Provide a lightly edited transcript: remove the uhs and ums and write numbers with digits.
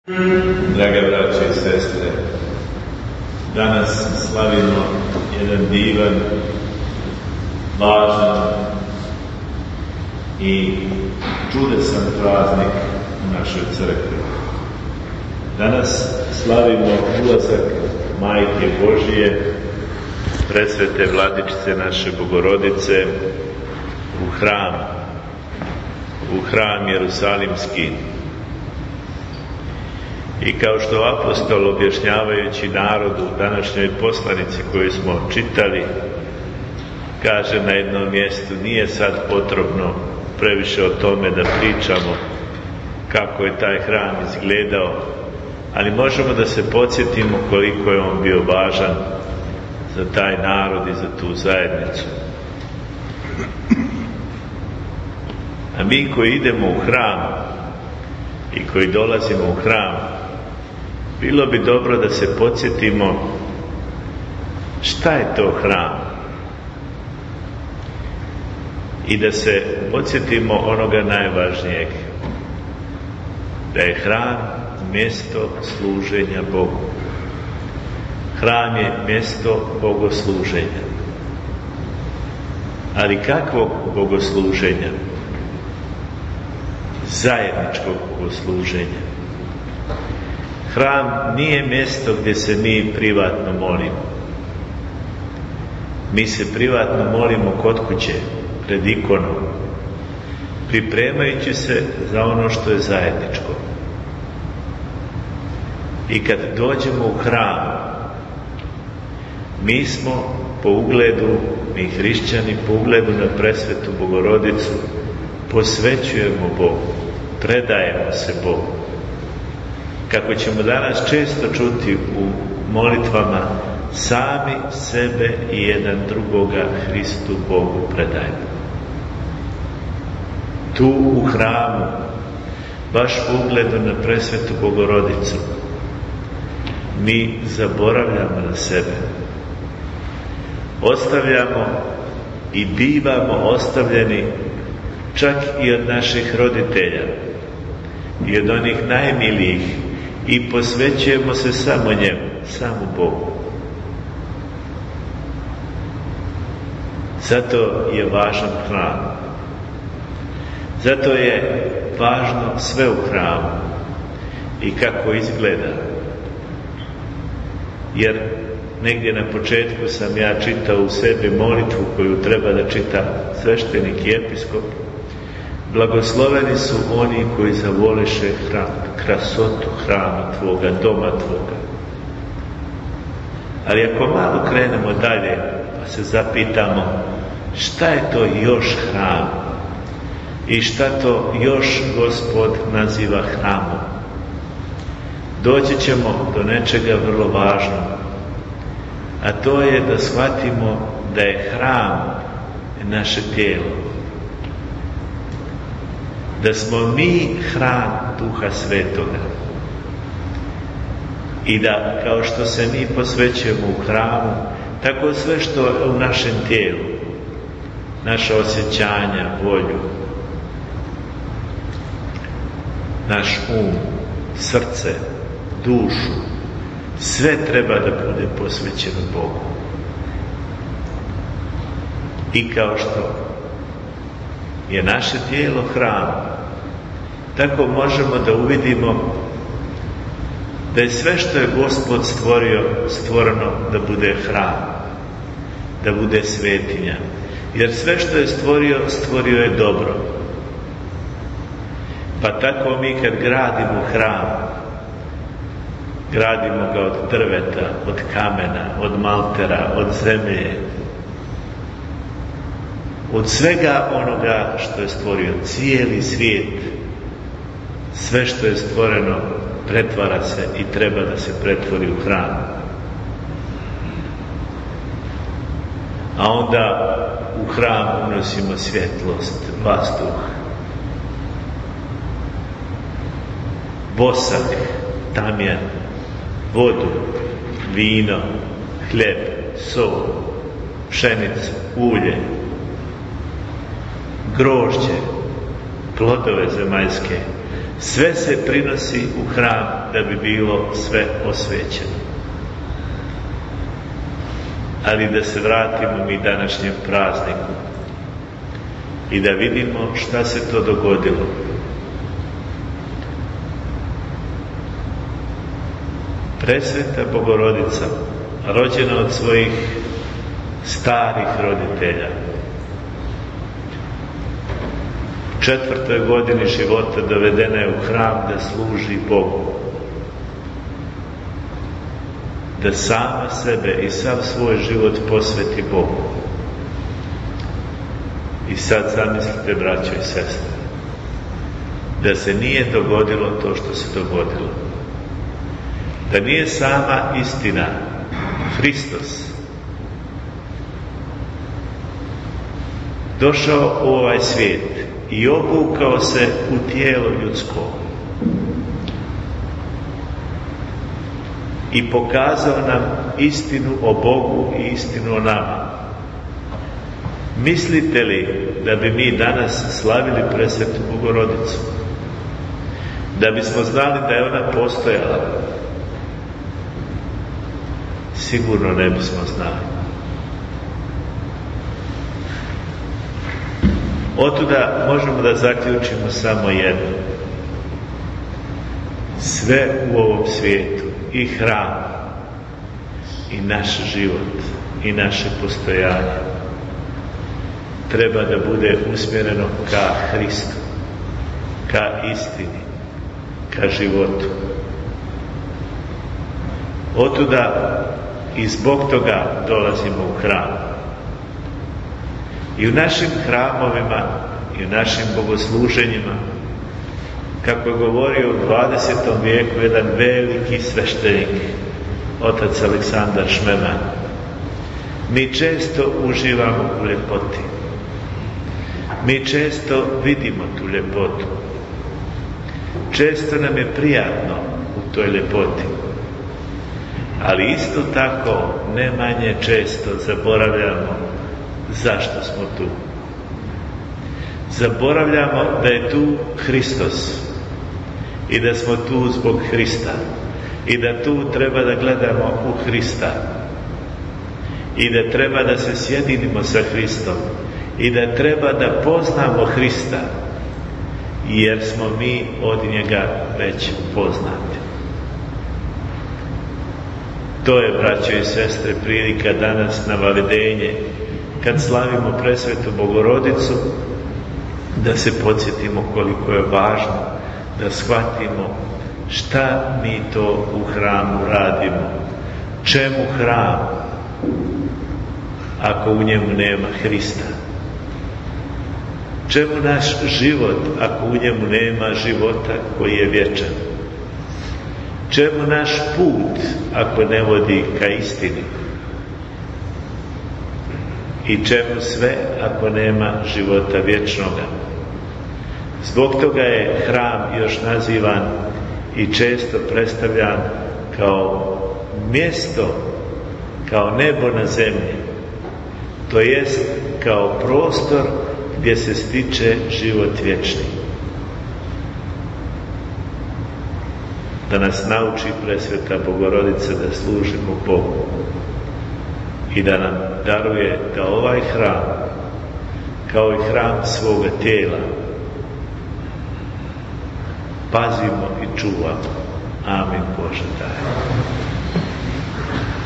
Draga braće i sestre, danas slavimo jedan divan, važan i čudesan praznik u našoj crkvi. Danas slavimo ulazak Majke Božije, presvete Vladičice naše Bogorodice, u hram Jerusalimski. I kao što apostol, objašnjavajući narodu u današnjoj poslanici koju smo čitali, kaže na jednom mjestu: nije sad potrebno previše o tome da pričamo kako je taj hram izgledao, ali možemo da se podsjetimo koliko je on bio važan za taj narod i za tu zajednicu. A mi koji idemo u hram i koji dolazimo u hram, bilo bi dobro da se podsjetimo šta je to hram i da se podsjetimo onoga najvažnijeg, da je hram mjesto služenja Bogu. Hram je mjesto bogosluženja. Ali kakvog bogosluženja? Zajedničkog bogosluženja. Hram nije mjesto gdje se mi privatno molimo. Mi se privatno molimo kod kuće, pred ikonom, pripremajući se za ono što je zajedničko. I kad dođemo u hram, mi smo po ugledu, mi hrišćani po ugledu na presvetu Bogorodicu, posvećujemo Bogu, predajemo se Bogu. Kako ćemo danas često čuti u molitvama, sami sebe i jedan drugoga Hristu Bogu predajemo. Tu u hramu, baš po ugledu na presvetu Bogorodicu, mi zaboravljamo na sebe. Ostavljamo i bivamo ostavljeni čak i od naših roditelja i od onih najmilijih i posvećujemo se samo njemu, samo Bogu. Zato je važan hram. Zato je važno sve u hramu i kako izgleda. Jer negdje na početku sam ja čitao u sebi molitvu koju treba da čita sveštenik i episkop: blagosloveni su oni koji zavoliše hram, krasotu hrama Tvoga, doma Tvoga. Ali ako malo krenemo dalje pa se zapitamo šta je to još hram i šta to još Gospod naziva hramom, doći ćemo do nečega vrlo važnog, a to je da shvatimo da je hram naše tijelo, da smo mi hram Duha Svetoga i da kao što se mi posvećujemo u hramu, tako sve što je u našem tijelu, naša osjećanja, volju, naš srce, dušu, sve treba da bude posvećeno Bogu. I kao što je naše tijelo hram, tako možemo da uvidimo da je sve što je Gospod stvorio, stvoreno da bude hram, da bude svetinja. Jer sve što je stvorio, stvorio je dobro. Pa tako mi kad gradimo hram, gradimo ga od drveta, od kamena, od maltera, od zemlje, od svega onoga što je stvorio. Cijeli svijet, sve što je stvoreno, pretvara se i treba da se pretvori u hram. A onda u hram unosimo svjetlost, vazduh, vosak, tamjan, vodu, vino, hljeb, sol, pšenicu, ulje, grožđe, plodove zemaljske, sve se prinosi u hram da bi bilo sve osvećeno. Ali da se vratimo mi današnjem prazniku i da vidimo šta se to dogodilo. Presveta Bogorodica, rođena od svojih starih roditelja, u 4. godini života dovedena je u hram da služi Bogu, da sama sebe i sav svoj život posveti Bogu. I sad zamislite, braćo i sestre, da se nije dogodilo to što se dogodilo. Da nije sama istina, Hristos, došao u ovaj svijet i obukao se u tijelo ljudsko i pokazao nam istinu o Bogu i istinu o nama. Mislite li da bi mi danas slavili presvetu Bogorodicu? Da bismo znali da je ona postojala? Sigurno ne bismo znali. Otuda možemo da zaključimo samo jedno. Sve u ovom svijetu, i hram, i naš život, i naše postojanje, treba da bude usmjereno ka Hristu, ka istini, ka životu. Otuda i zbog toga dolazimo u hram. I u našim hramovima i u našim bogosluženjima, kako je govorio u 20. vijeku jedan veliki sveštenik, otac Aleksandar Šmeman, mi često uživamo u ljepoti. Mi često vidimo tu ljepotu. Često nam je prijatno u toj ljepoti. Ali isto tako, ne manje često zaboravljamo zašto smo tu. Zaboravljamo da je tu Hristos i da smo tu zbog Hrista i da tu treba da gledamo u Hrista i da treba da se sjedinimo sa Hristom i da treba da poznamo Hrista, jer smo mi od njega već poznati. To je, braćo i sestre, prilika danas na Vavedenje, kad slavimo presvetu Bogorodicu, da se podsjetimo koliko je važno da shvatimo šta mi to u hramu radimo. Čemu hram ako u njemu nema Hrista? Čemu naš život ako u njemu nema života koji je vječan? Čemu naš put ako ne vodi ka istini? I čemu sve ako nema života vječnoga? Zbog toga je hram još nazivan i često predstavljan kao mjesto, kao nebo na zemlji, to jest kao prostor gdje se stiče život vječni. Da nas nauči presveta Bogorodica da služimo Bogu i da nam daruje da ovaj hram, kao i hram svoga tijela, pazimo i čuvamo. Amin Bože daj.